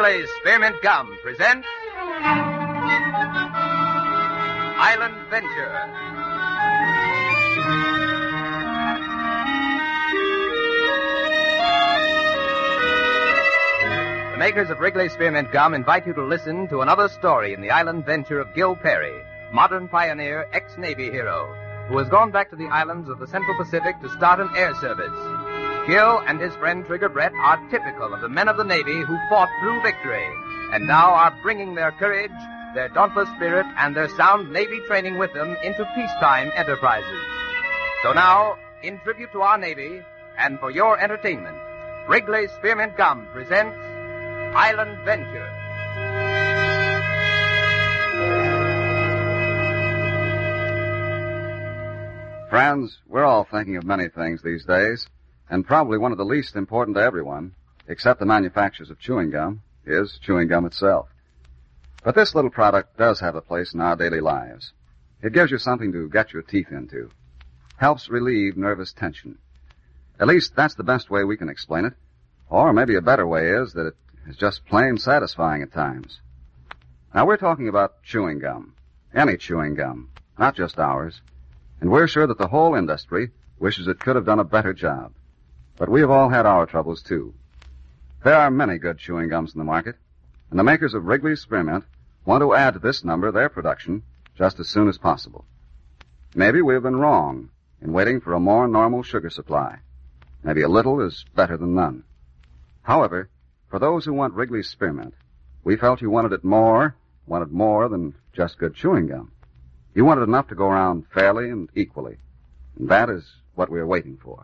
Wrigley's Spearmint Gum presents Island Venture. The makers of Wrigley's Spearmint Gum invite you to listen to another story in the island venture of Gil Perry, modern pioneer, ex-Navy hero, who has gone back to the islands of the Central Pacific to start an air service. Gil and his friend Trigger Brett are typical of the men of the Navy who fought through victory, and now are bringing their courage, their dauntless spirit, and their sound Navy training with them into peacetime enterprises. So now, in tribute to our Navy, and for your entertainment, Wrigley's Spearmint Gum presents Island Venture. Friends, we're all thinking of many things these days, and probably one of the least important to everyone, except the manufacturers of chewing gum, is chewing gum itself. But this little product does have a place in our daily lives. It gives you something to get your teeth into. Helps relieve nervous tension. At least that's the best way we can explain it. Or maybe a better way is that it is just plain satisfying at times. Now we're talking about chewing gum. Any chewing gum, not just ours. And we're sure that the whole industry wishes it could have done a better job. But we have all had our troubles, too. There are many good chewing gums in the market, and the makers of Wrigley's Spearmint want to add to this number their production just as soon as possible. Maybe we've been wrong in waiting for a more normal sugar supply. Maybe a little is better than none. However, for those who want Wrigley's Spearmint, we felt you wanted more than just good chewing gum. You wanted enough to go around fairly and equally, and that is what we're waiting for.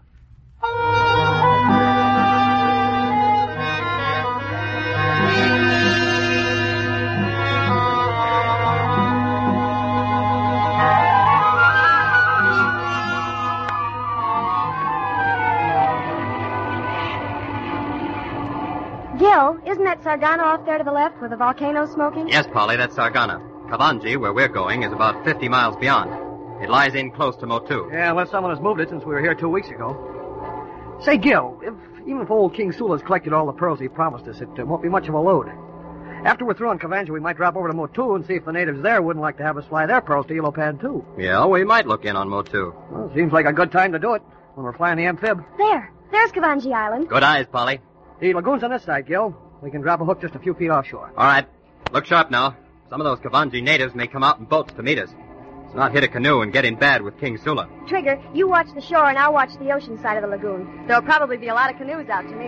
Gil, isn't that Sargana off there to the left with the volcano smoking? Yes, Polly, that's Sargana. Kavanji, where we're going, is about 50 miles beyond. It lies in close to Motu. Yeah, unless someone has moved it since we were here 2 weeks ago. Say, Gil, even if old King Sula's collected all the pearls he promised us, it won't be much of a load. After we're through on Kavanji, we might drop over to Motu and see if the natives there wouldn't like to have us fly their pearls to Ilopan, too. Yeah, we might look in on Motu. Well, seems like a good time to do it, when we're flying the amphib. There's Kavanji Island. Good eyes, Polly. The lagoon's on this side, Gil. We can drop a hook just a few feet offshore. All right. Look sharp now. Some of those Kavanji natives may come out in boats to meet us. Let's not hit a canoe and get in bad with King Sula. Trigger, you watch the shore and I'll watch the ocean side of the lagoon. There'll probably be a lot of canoes out to meet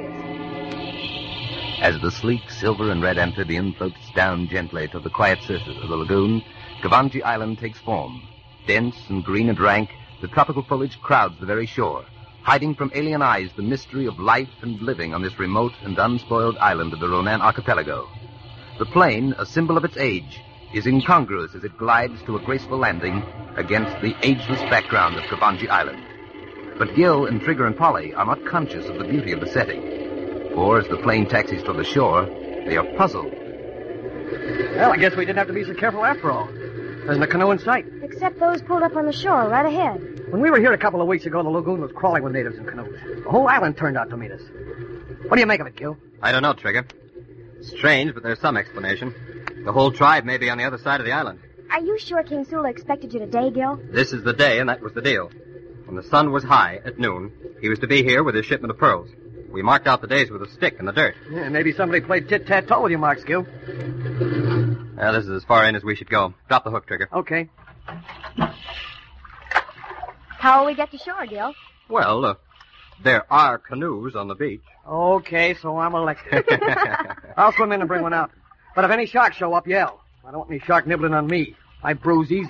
us. As the sleek silver and red amphibian floats down gently to the quiet surface of the lagoon, Kavanji Island takes form. Dense and green and rank, the tropical foliage crowds the very shore, hiding from alien eyes the mystery of life and living on this remote and unspoiled island of the Ronan Archipelago. The plane, a symbol of its age, is incongruous as it glides to a graceful landing against the ageless background of Kavanji Island. But Gil and Trigger and Polly are not conscious of the beauty of the setting, for as the plane taxis toward the shore, they are puzzled. Well, I guess we didn't have to be so careful after all. There's a canoe in sight. Except those pulled up on the shore right ahead. When we were here a couple of weeks ago, the lagoon was crawling with natives and canoes. The whole island turned out to meet us. What do you make of it, Gil? I don't know, Trigger. Strange, but there's some explanation. The whole tribe may be on the other side of the island. Are you sure King Sula expected you today, Gil? This is the day, and that was the deal. When the sun was high at noon, he was to be here with his shipment of pearls. We marked out the days with a stick in the dirt. Yeah, maybe somebody played tit-tat-toe with you, Marks, Gil. Well, this is as far in as we should go. Drop the hook, Trigger. Okay. How will we get to shore, Gil? Well, there are canoes on the beach. Okay, so I'm elected. I'll swim in and bring one out. But if any sharks show up, yell. I don't want any shark nibbling on me. I bruise easy.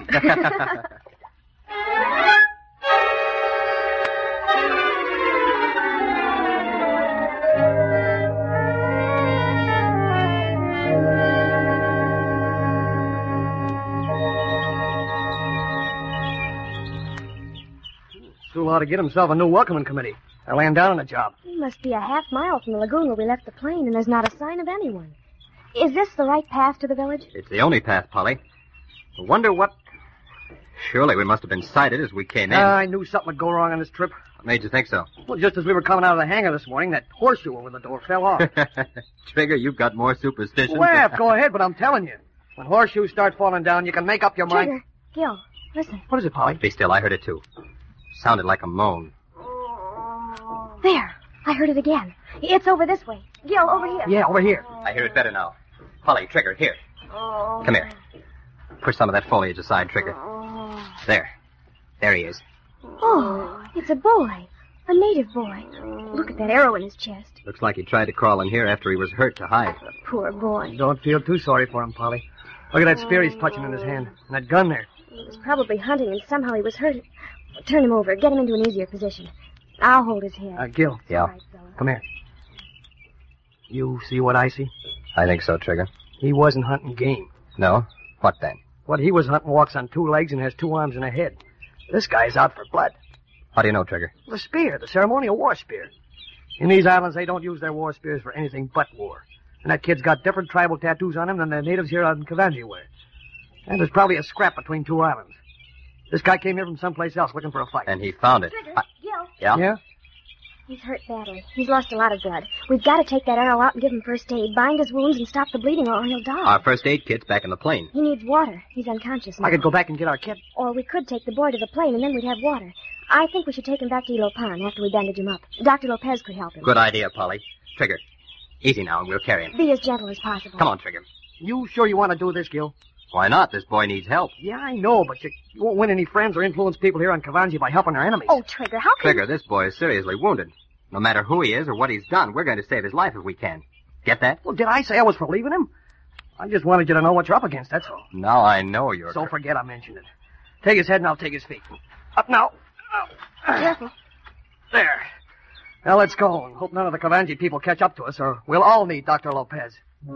Sula ought to get himself a new welcoming committee. They're laying down on the job. We must be a half-mile from the lagoon where we left the plane, and there's not a sign of anyone. Is this the right path to the village? It's the only path, Polly. I wonder what... Surely we must have been sighted as we came in. I knew something would go wrong on this trip. made you think so? Well, just as we were coming out of the hangar this morning, that horseshoe over the door fell off. Trigger, you've got more superstitions. Laugh, go ahead, but I'm telling you. When horseshoes start falling down, you can make up your mind. Trigger, Gil, listen. What is it, Polly? Be still, I heard it too. Sounded like a moan. There. I heard it again. It's over this way. Gil, over here. Yeah, over here. I hear it better now. Polly, Trigger, here. Come here. Push some of that foliage aside, Trigger. There. There he is. Oh, it's a boy. A native boy. Look at that arrow in his chest. Looks like he tried to crawl in here after he was hurt to hide. Poor boy. Don't feel too sorry for him, Polly. Look at that spear he's clutching in his hand. And that gun there. He was probably hunting and somehow he was hurt. Turn him over. Get him into an easier position. I'll hold his head. Gil. Yeah. All right, fella. Come here. You see what I see? I think so, Trigger. He wasn't hunting game. No? What then? What he was hunting walks on 2 legs and has 2 arms and a head. This guy's out for blood. How do you know, Trigger? The spear, the ceremonial war spear. In these islands, they don't use their war spears for anything but war. And that kid's got different tribal tattoos on him than the natives here on Cavanji wear. And there's probably a scrap between 2 islands. This guy came here from someplace else looking for a fight. And he found it. Trigger, Gil. Yeah? Yeah? He's hurt badly. He's lost a lot of blood. We've got to take that arrow out and give him first aid, bind his wounds, and stop the bleeding, or he'll die. Our first aid kit's back in the plane. He needs water. He's unconscious now. I could go back and get our kid. Or we could take the boy to the plane, and then we'd have water. I think we should take him back to Ilopan after we bandage him up. Dr. Lopez could help him. Good idea, Polly. Trigger, easy now, and we'll carry him. Be as gentle as possible. Come on, Trigger. You sure you want to do this, Gil? Why not? This boy needs help. Yeah, I know, but you won't win any friends or influence people here on Cavanji by helping our enemies. Oh, Trigger, how can Trigger, this boy is seriously wounded. No matter who he is or what he's done, we're going to save his life if we can. Get that? Well, did I say I was for leaving him? I just wanted you to know what you're up against, that's all. Now I know you're... So forget I mentioned it. Take his head and I'll take his feet. Up now. Careful. There. Now let's go and hope none of the Cavanji people catch up to us, or we'll all need Dr. Lopez.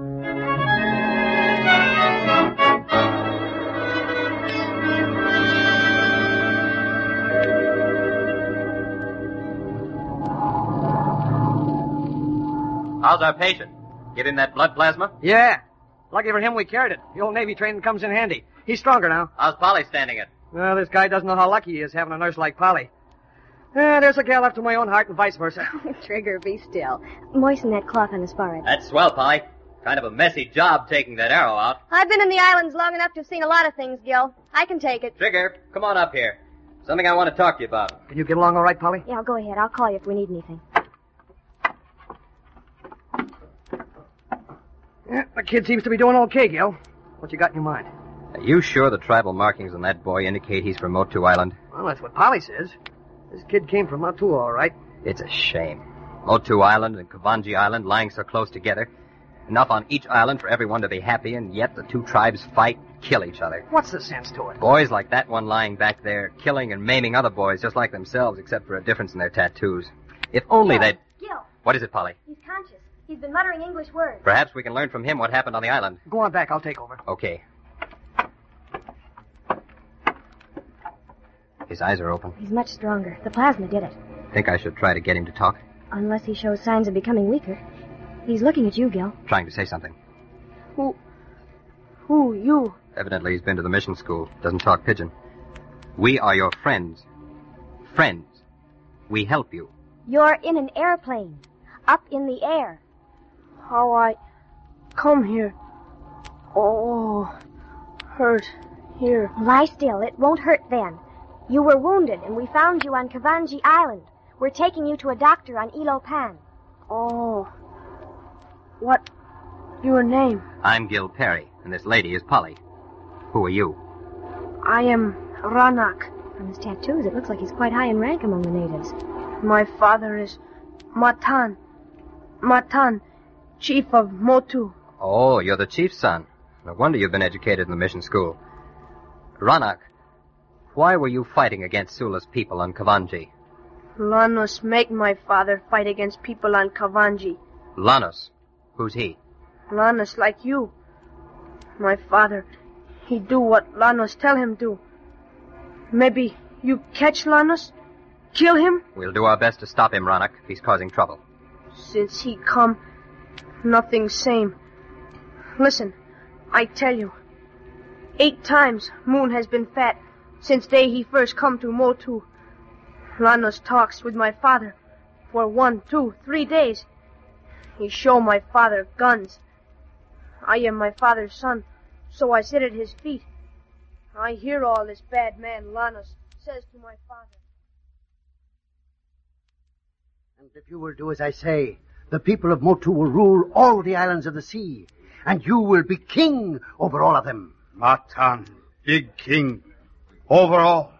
How's our patient? Get in that blood plasma? Yeah. Lucky for him we carried it. The old Navy training comes in handy. He's stronger now. How's Polly standing it? Well, this guy doesn't know how lucky he is having a nurse like Polly. There's a gal after my own heart and vice versa. Trigger, be still. Moisten that cloth on his forehead. That's swell, Polly. Kind of a messy job taking that arrow out. I've been in the islands long enough to have seen a lot of things, Gil. I can take it. Trigger, come on up here. Something I want to talk to you about. Can you get along all right, Polly? Yeah, go ahead. I'll call you if we need anything. Yeah, the kid seems to be doing okay, Gil. What you got in your mind? Are you sure the tribal markings on that boy indicate he's from Motu Island? Well, that's what Polly says. This kid came from Motu, all right. It's a shame. Motu Island and Cavanji Island lying so close together. Enough on each island for everyone to be happy, and yet the 2 tribes fight and kill each other. What's the sense to it? Boys like that one lying back there, killing and maiming other boys just like themselves, except for a difference in their tattoos. If only they'd... Gil, What is it, Polly? he's conscious. He's been muttering English words. Perhaps we can learn from him what happened on the island. Go on back. I'll take over. Okay. His eyes are open. He's much stronger. The plasma did it. Think I should try to get him to talk? Unless he shows signs of becoming weaker. He's looking at you, Gil. Trying to say something. Who, you? Evidently he's been to the mission school. Doesn't talk pidgin. We are your friends. Friends. We help you. You're in an airplane. Up in the air. How I come here. Oh, hurt here. Lie still. It won't hurt then. You were wounded, and we found you on Cavanji Island. We're taking you to a doctor on Ilopan. Oh, what your name? I'm Gil Perry, and this lady is Polly. Who are you? I am Ranak. From his tattoos, it looks like he's quite high in rank among the natives. My father is Matan. Matan, chief of Motu. Oh, you're the chief's son. No wonder you've been educated in the mission school. Ranak, why were you fighting against Sula's people on Cavanji? Lanos make my father fight against people on Cavanji. Lanos? Who's he? Lanos like you. My father, he do what Lanos tell him do. Maybe you catch Lanos? Kill him? We'll do our best to stop him, Ranak, if he's causing trouble. Since he come, nothing same. Listen, I tell you. 8 times Moon has been fat since day he first come to Motu. Lanos talks with my father for 1, 2, 3 days. He show my father guns. I am my father's son, so I sit at his feet. I hear all this bad man Lanos says to my father. And if you will do as I say, the people of Motu will rule all the islands of the sea, and you will be king over all of them. Matan, big king, over all.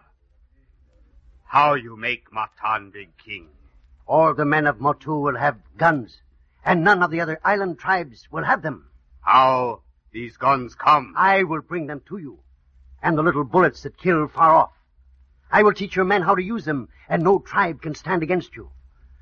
How you make Matan big king? All the men of Motu will have guns, and none of the other island tribes will have them. How these guns come? I will bring them to you, and the little bullets that kill far off. I will teach your men how to use them, and no tribe can stand against you.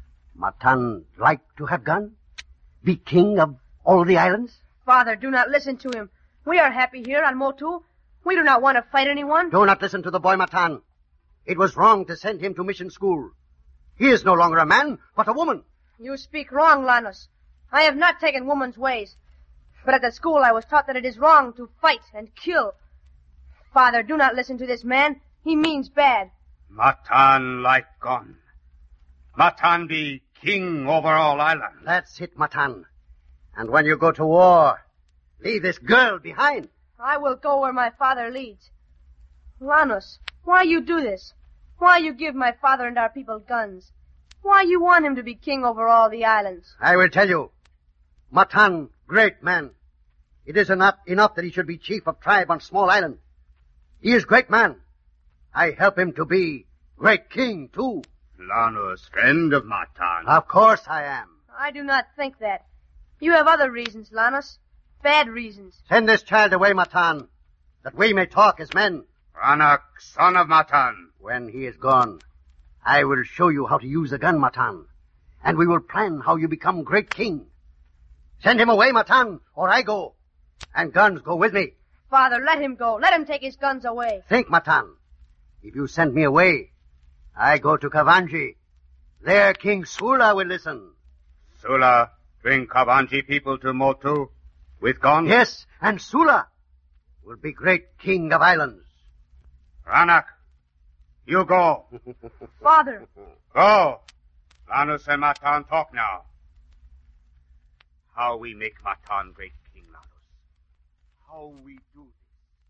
Matan like to have gun? Be king of all the islands? Father, do not listen to him. We are happy here on Motu. We do not want to fight anyone. Do not listen to the boy Matan. It was wrong to send him to mission school. He is no longer a man, but a woman. You speak wrong, Lanos. I have not taken woman's ways. But at the school I was taught that it is wrong to fight and kill. Father, do not listen to this man. He means bad. Matan like gun. Matan be king over all island. That's it, Matan. And when you go to war, leave this girl behind. I will go where my father leads. Lanos, why you do this? Why you give my father and our people guns? Why you want him to be king over all the islands? I will tell you. Matan, great man. It is not enough that he should be chief of tribe on small island. He is great man. I help him to be great king, too. Lanos, friend of Matan. Of course I am. I do not think that. You have other reasons, Lanos. Bad reasons. Send this child away, Matan, that we may talk as men. Ranak, son of Matan. When he is gone, I will show you how to use a gun, Matan, and we will plan how you become great king. Send him away, Matan, or I go, and guns go with me. Father, let him go. Let him take his guns away. Think, Matan. If you send me away, I go to Kavanji. There King Sula will listen. Sula bring Kavanji people to Motu with guns? Yes, and Sula will be great king of islands. Ranak, you go. Father. Go. Lanos and Matan talk now. How we make Matan great king, Lanos. How we do this.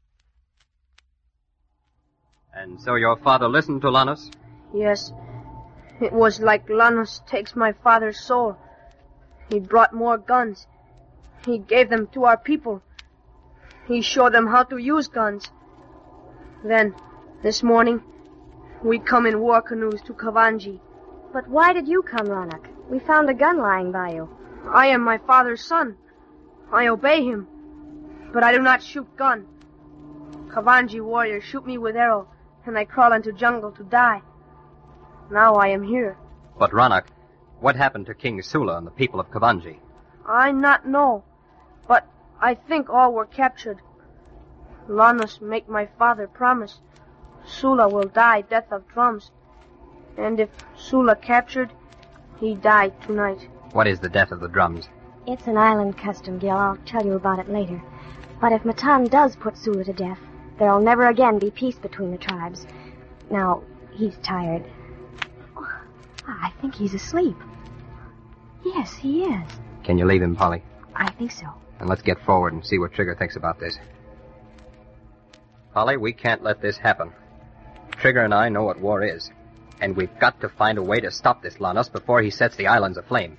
And so your father listened to Lanos? Yes. It was like Lanos takes my father's soul. He brought more guns. He gave them to our people. He showed them how to use guns. Then, this morning, we come in war canoes to Kavanji. But why did you come, Ranak? We found a gun lying by you. I am my father's son. I obey him. But I do not shoot gun. Kavanji warriors shoot me with arrow, and I crawl into jungle to die. Now I am here. But Ranak, what happened to King Sula and the people of Kavanji? I not know, but I think all were captured. Lanos make my father promise. Sula will die death of drums. And if Sula captured, he died tonight. What is the death of the drums? It's an island custom, Gil. I'll tell you about it later. But if Matan does put Sula to death, there'll never again be peace between the tribes. Now, he's tired. Oh, I think he's asleep. Yes, he is. Can you leave him, Polly? I think so. And let's get forward and see what Trigger thinks about this. Polly, we can't let this happen. Trigger and I know what war is. And we've got to find a way to stop this Lanos before he sets the islands aflame.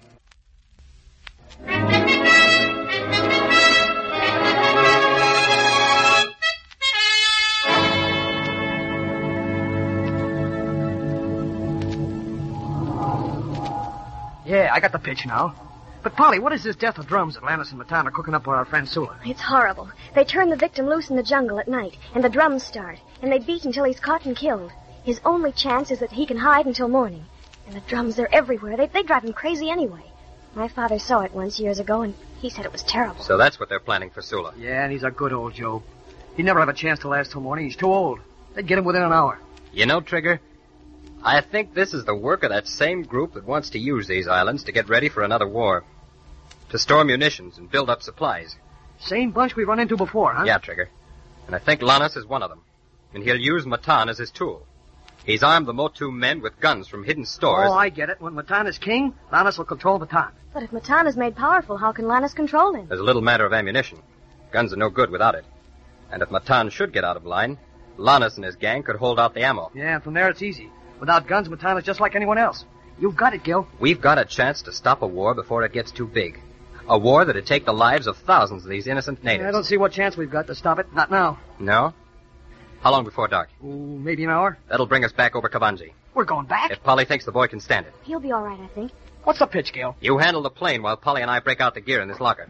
Yeah, I got the pitch now. But, Polly, what is this death of drums that Lanos and Matan are cooking up for our friend Sula? It's horrible. They turn the victim loose in the jungle at night, and the drums start, and they beat until he's caught and killed. His only chance is that he can hide until morning. And the drums, they're everywhere. They drive him crazy anyway. My father saw it once years ago, and he said it was terrible. So that's what they're planning for Sula. Yeah, and he's a good old Joe. He'd never have a chance to last till morning. He's too old. They'd get him within an hour. You know, Trigger, I think this is the work of that same group that wants to use these islands to get ready for another war. To store munitions and build up supplies. Same bunch we run into before, huh? Yeah, Trigger. And I think Lanos is one of them. And he'll use Matan as his tool. He's armed the Motu men with guns from hidden stores. Oh, I get it. When Matan is king, Lannis will control Matan. But if Matan is made powerful, how can Lannis control him? There's a little matter of ammunition. Guns are no good without it. And if Matan should get out of line, Lannis and his gang could hold out the ammo. Yeah, and from there it's easy. Without guns, Matan is just like anyone else. You've got it, Gil. We've got a chance to stop a war before it gets too big. A war that'd take the lives of thousands of these innocent natives. I don't see what chance we've got to stop it. Not now. No? How long before dark? Ooh, maybe an hour. That'll bring us back over Kavanji. We're going back? If Polly thinks the boy can stand it. He'll be all right, I think. What's the pitch, Gil? You handle the plane while Polly and I break out the gear in this locker.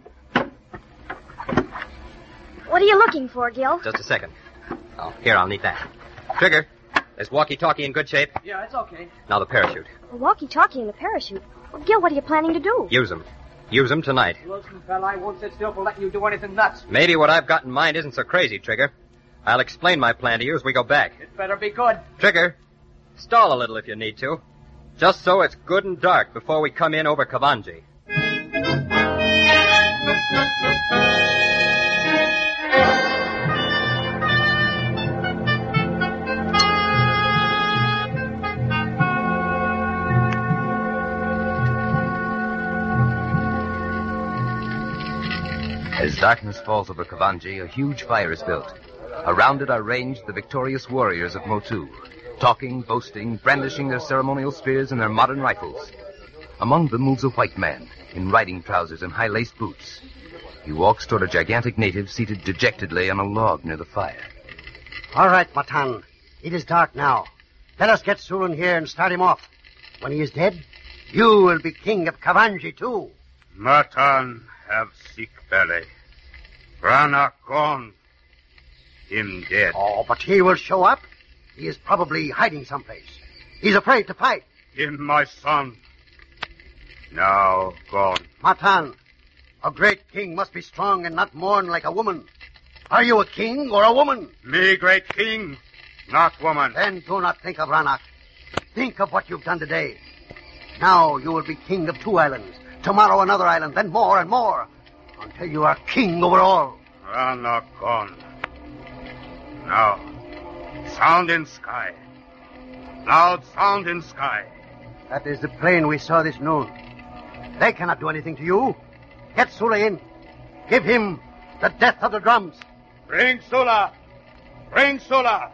What are you looking for, Gil? Just a second. Oh, here, I'll need that. Trigger, is walkie-talkie in good shape? Yeah, it's okay. Now the parachute. A walkie-talkie and the parachute. Well, Gil, what are you planning to do? Use them. Use them tonight. Listen, fella, I won't sit still for letting you do anything nuts. Maybe what I've got in mind isn't so crazy, Trigger. I'll explain my plan to you as we go back. It better be good. Trigger, stall a little if you need to. Just so it's good and dark before we come in over Kavanji. As darkness falls over Kavanji, a huge fire is built. Around it are ranged the victorious warriors of Motu, talking, boasting, brandishing their ceremonial spears and their modern rifles. Among them moves a white man, in riding trousers and high-laced boots. He walks toward a gigantic native seated dejectedly on a log near the fire. All right, Matan. It is dark now. Let us get Sulun here and start him off. When he is dead, you will be king of Kavanji, too. Matan have sick belly. Branagh gone. Him dead. Oh, but he will show up. He is probably hiding someplace. He's afraid to fight. Him my son. Now gone. Matan, a great king must be strong and not mourn like a woman. Are you a king or a woman? Me great king, not woman. Then do not think of Branagh. Think of what you've done today. Now you will be king of 2 islands. Tomorrow another island, then more and more. Until you are king over all. Branagh gone. Now, sound in sky. Loud sound in sky. That is the plane we saw this noon. They cannot do anything to you. Get Sula in. Give him the death of the drums. Bring Sula. Bring Sula.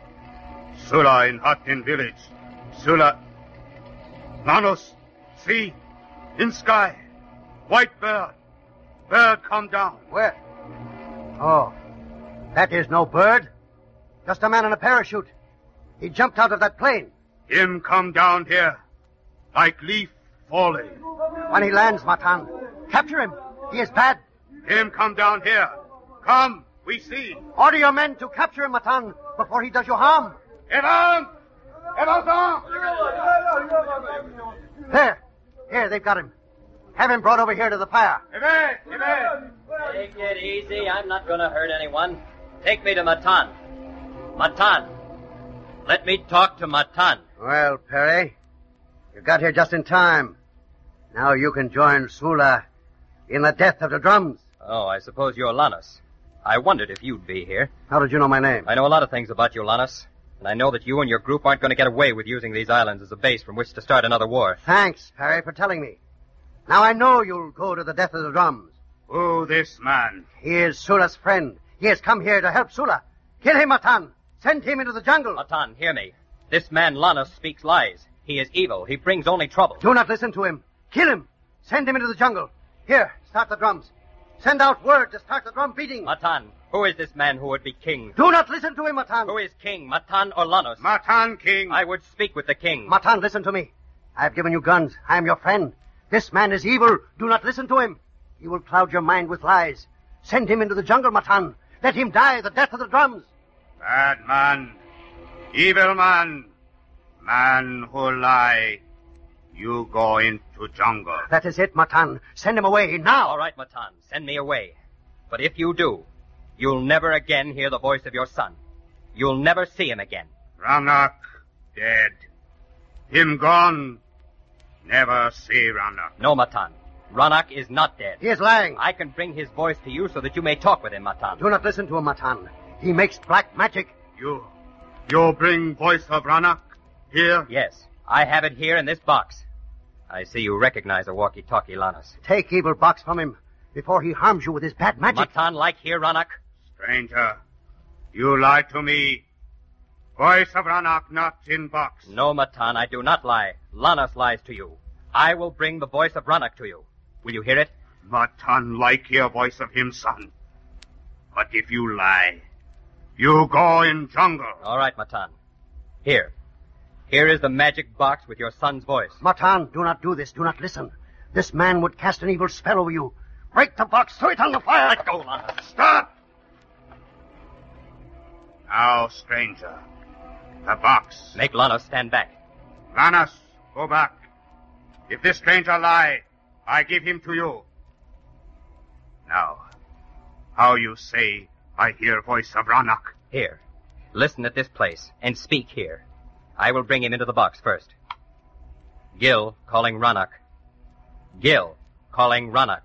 Sula in Hatin village. Sula. Lanus. See. In sky. White bird. Bird come down. Where? Oh. That is no bird. Just a man in a parachute. He jumped out of that plane. Him come down here. Like leaf falling. When he lands, Matan, capture him. He is bad. Him come down here. Come, we see. Order your men to capture him, Matan, before he does you harm. Evan! Evan! There. Here, they've got him. Have him brought over here to the fire. Evan! Evan! Take it easy. I'm not going to hurt anyone. Take me to Matan. Matan. Let me talk to Matan. Well, Perry, you got here just in time. Now you can join Sula in the death of the drums. Oh, I suppose you're Lannis. I wondered if you'd be here. How did you know my name? I know a lot of things about you, Lannis. And I know that you and your group aren't going to get away with using these islands as a base from which to start another war. Thanks, Perry, for telling me. Now I know you'll go to the death of the drums. Who this man? He is Sula's friend. He has come here to help Sula. Kill him, Matan. Send him into the jungle. Matan, hear me. This man Lannis speaks lies. He is evil. He brings only trouble. Do not listen to him. Kill him. Send him into the jungle. Here, start the drums. Send out word to start the drum beating. Matan, who is this man who would be king? Do not listen to him, Matan. Who is king, Matan or Lannis? Matan king. I would speak with the king. Matan, listen to me. I have given you guns. I am your friend. This man is evil. Do not listen to him. He will cloud your mind with lies. Send him into the jungle, Matan. Let him die the death of the drums. Bad man. Evil man. Man who lie. You go into jungle. That is it, Matan. Send him away now. All right, Matan. Send me away. But if you do, you'll never again hear the voice of your son. You'll never see him again. Branagh dead. Him gone. Never see Branagh. No, Matan. Branagh is not dead. He is lying. I can bring his voice to you so that you may talk with him, Matan. Do not listen to him, Matan. He makes black magic. You bring voice of Branagh? Here? Yes, I have it here in this box. I see you recognize a walkie-talkie, Lanus. Take evil box from him before he harms you with his bad magic. Matan like here, Rannoch? Stranger, you lied to me. Voice of Rannoch not in box. No, Matan, I do not lie. Lanus lies to you. I will bring the voice of Rannoch to you. Will you hear it? Matan like hear voice of him, son. But if you lie, you go in jungle. All right, Matan. Here. Here is the magic box with your son's voice. Matan, do not do this. Do not listen. This man would cast an evil spell over you. Break the box, throw it on the fire. Let go, Lanus. Stop! Now, stranger, the box. Make Lanus stand back. Lanus, go back. If this stranger lie, I give him to you. Now, how you say I hear voice of Rannoch? Here. Listen at this place and speak here. I will bring him into the box first. Gil calling Rannoch. Gil calling Rannoch.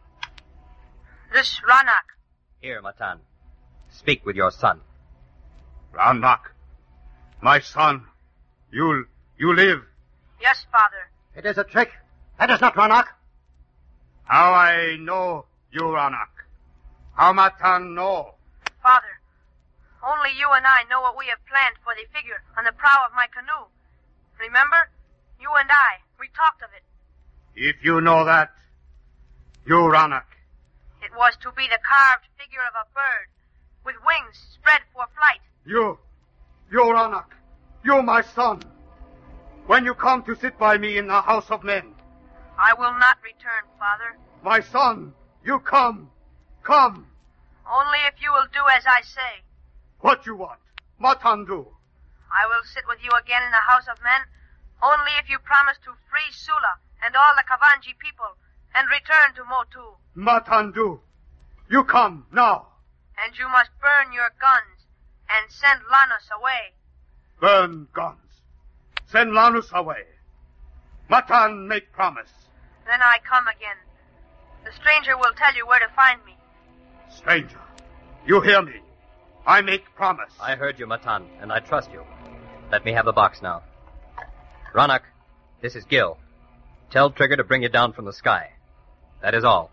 This Rannoch. Here, Matan. Speak with your son. Rannoch, my son, you live. Yes, Father. It is a trick. That is not Rannoch. How I know you, Rannoch? How Matan know? Father, only you and I know what we have planned for the figure on the prow of my canoe. Remember? You and I, we talked of it. If you know that, you, Rannoch. It was to be the carved figure of a bird, with wings spread for flight. You, Rannoch, you, my son. When you come to sit by me in the house of men. I will not return, Father. My son, you come. Come. Only if you will do as I say. What you want? Matan do. I will sit with you again in the house of men, only if you promise to free Sula and all the Kavanji people and return to Motu. Matan do. You come, now. And you must burn your guns and send Lanus away. Burn guns. Send Lanus away. Matan make promise. Then I come again. The stranger will tell you where to find me. Stranger, you hear me. I make promise. I heard you, Matan, and I trust you. Let me have the box now. Rannoch, this is Gil. Tell Trigger to bring you down from the sky. That is all.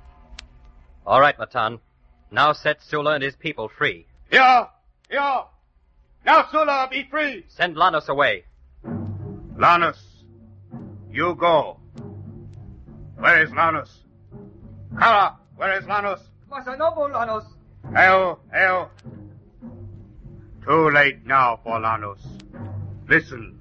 All right, Matan. Now set Sula and his people free. Here. Now Sula be free. Send Lanus away. Lanus, you go. Where is Lanus? Kara, where is Lanus? Masanobu, Lanus. Hail. Too late now for Lanus. Listen.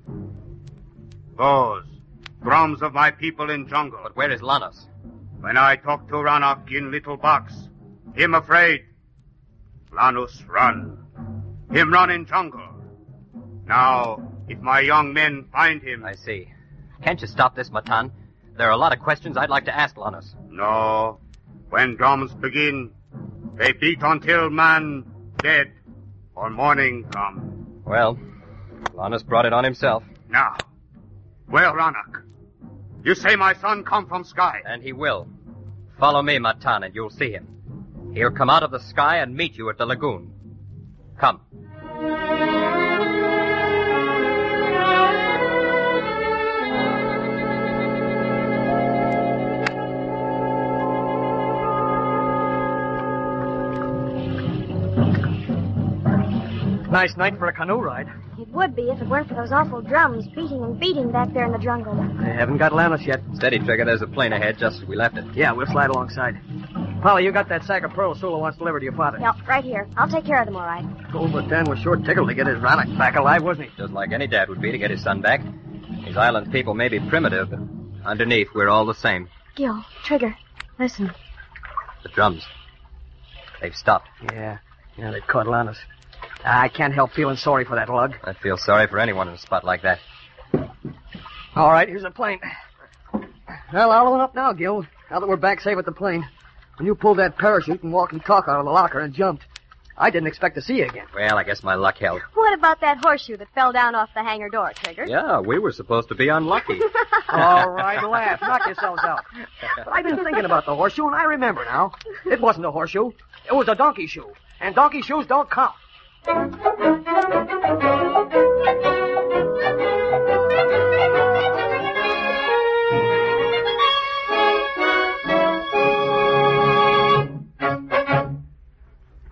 Those drums of my people in jungle. But where is Lanus? When I talk to Rannoch in little box, him afraid. Lanus run. Him run in jungle. Now, if my young men find him... I see. Can't you stop this, Matan? There are a lot of questions I'd like to ask Lanus. No. When drums begin, they beat until man dead or morning come. Well, Lanus brought it on himself. Now, where Rannoch? You say my son come from sky. And he will. Follow me, Matan, and you'll see him. He'll come out of the sky and meet you at the lagoon. Come. Nice night for a canoe ride. It would be if it weren't for those awful drums beating and beating back there in the jungle. I haven't got Lanus yet. Steady, Trigger. There's a plane ahead just as we left it. Yeah, we'll slide alongside. Polly, you got that sack of pearls Sula wants delivered to your father. Yep, right here. I'll take care of them all right. Old Dan was sure tickled to get his Rannoch back alive, wasn't he? Just like any dad would be to get his son back. These island people may be primitive, but underneath, we're all the same. Gil, Trigger, listen. The drums. They've stopped. Yeah, they've caught Lanus. I can't help feeling sorry for that lug. I'd feel sorry for anyone in a spot like that. All right, here's the plane. Well, I'll own up now, Gil. Now that we're back safe at the plane. When you pulled that parachute and walkie-talkie out of the locker and jumped, I didn't expect to see you again. Well, I guess my luck held. What about that horseshoe that fell down off the hangar door, Trigger? Yeah, we were supposed to be unlucky. All right, laugh. Knock yourselves out. But I've been thinking about the horseshoe, and I remember now. It wasn't a horseshoe. It was a donkey shoe. And donkey shoes don't count.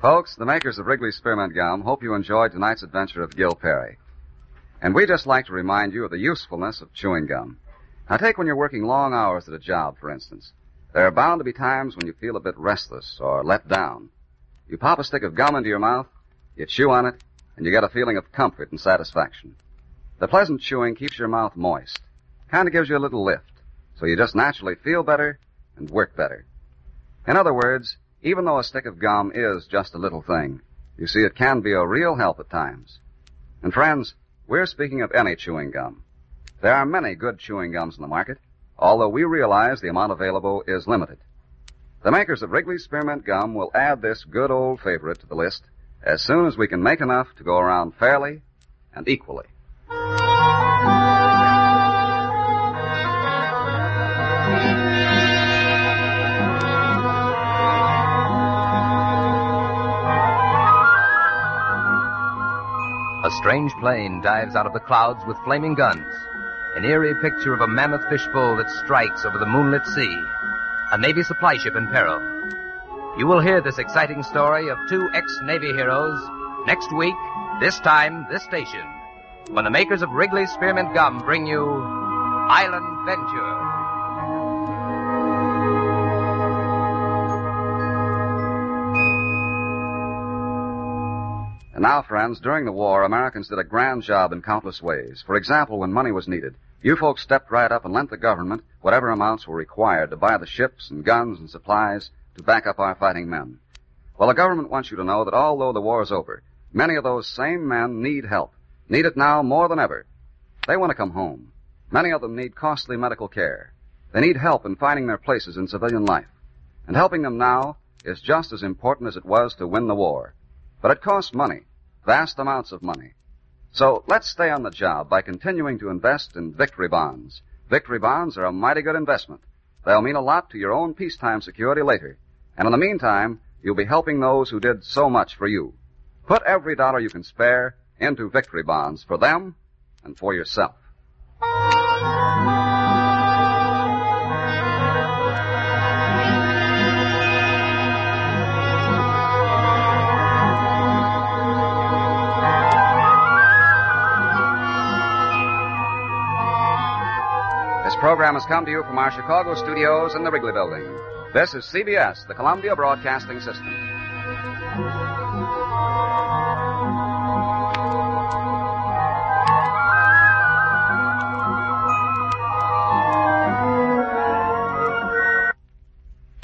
Folks, the makers of Wrigley's Spearmint Gum hope you enjoyed tonight's adventure of Gil Perry. And we just like to remind you of the usefulness of chewing gum. Now take when you're working long hours at a job, for instance. There are bound to be times when you feel a bit restless or let down. You pop a stick of gum into your mouth, you chew on it, and you get a feeling of comfort and satisfaction. The pleasant chewing keeps your mouth moist, kind of gives you a little lift, so you just naturally feel better and work better. In other words, even though a stick of gum is just a little thing, you see it can be a real help at times. And friends, we're speaking of any chewing gum. There are many good chewing gums in the market, although we realize the amount available is limited. The makers of Wrigley's Spearmint Gum will add this good old favorite to the list as soon as we can make enough to go around fairly and equally. A strange plane dives out of the clouds with flaming guns. An eerie picture of a mammoth fishbowl that strikes over the moonlit sea. A Navy supply ship in peril. You will hear this exciting story of two ex-Navy heroes next week, this time, this station, when the makers of Wrigley's Spearmint Gum bring you Island Venture. And now, friends, during the war, Americans did a grand job in countless ways. For example, when money was needed, you folks stepped right up and lent the government whatever amounts were required to buy the ships and guns and supplies to back up our fighting men. Well, the government wants you to know that although the war is over, many of those same men need help. Need it now more than ever. They want to come home. Many of them need costly medical care. They need help in finding their places in civilian life. And helping them now is just as important as it was to win the war. But it costs money, vast amounts of money. So let's stay on the job by continuing to invest in victory bonds. Victory bonds are a mighty good investment. They'll mean a lot to your own peacetime security later. And in the meantime, you'll be helping those who did so much for you. Put every dollar you can spare into victory bonds for them and for yourself. This program has come to you from our Chicago studios in the Wrigley Building. This is CBS, the Columbia Broadcasting System.